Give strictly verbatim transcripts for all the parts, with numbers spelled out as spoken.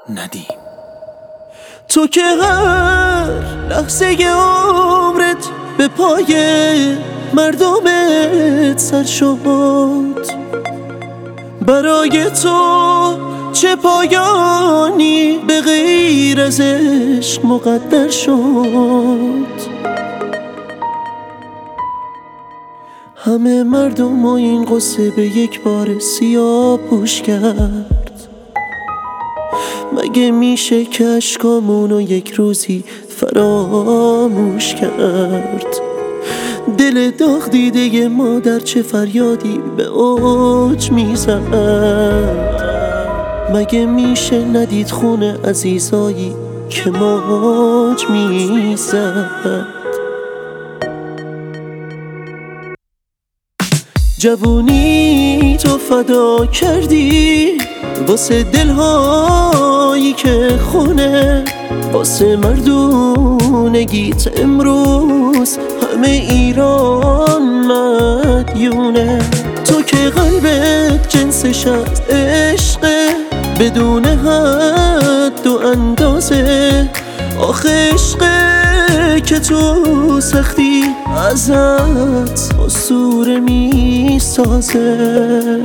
ندیم. تو که هر لحظه عمرت به پای مردمت سر شد، برای تو چه پایانی به غیر از عشق مقدر شد. همه مردم و این قصه به یک بار سیاه پوش کرد. مگه میشه که اشکامونو یک روزی فراموش کرد؟ دل داغ دیده مادر چه فریادی به اوج میزد. مگه میشه ندید خون عزیزایی که موج میزد؟ جوونی تو فدا کردی واسه دلهایی که خونه، واسه مردونگیت امروز همه ایران مدیونه. تو که قلبت جنسش از عشقه بدون حد و اندازه، آخه عشقه که تو سختی ازت اسطوره می سازه.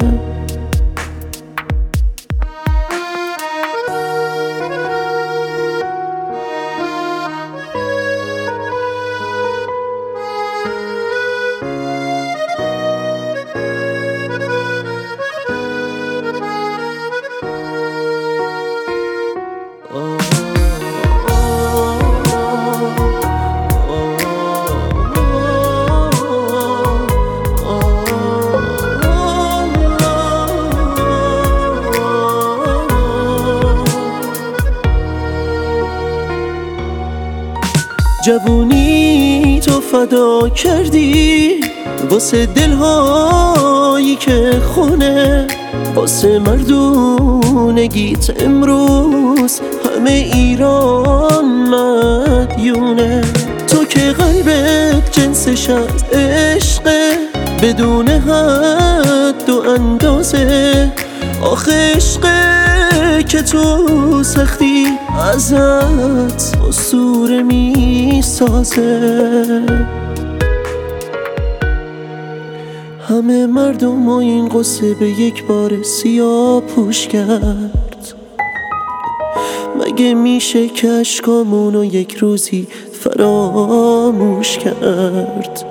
جوونی تو فدا کردی واسه دلهایی که خونه، واسه مردونگیت امروز همه ایران مدیونه. تو که قلبت جنسش از عشقه بدون حد و اندازه، آخه عشقه که تو سختی ازت اسطوره می سازه. همه مردم و این قصه به یک بار سیاه پوش کرد. مگه میشه که اشکامونو یک روزی فراموش کرد؟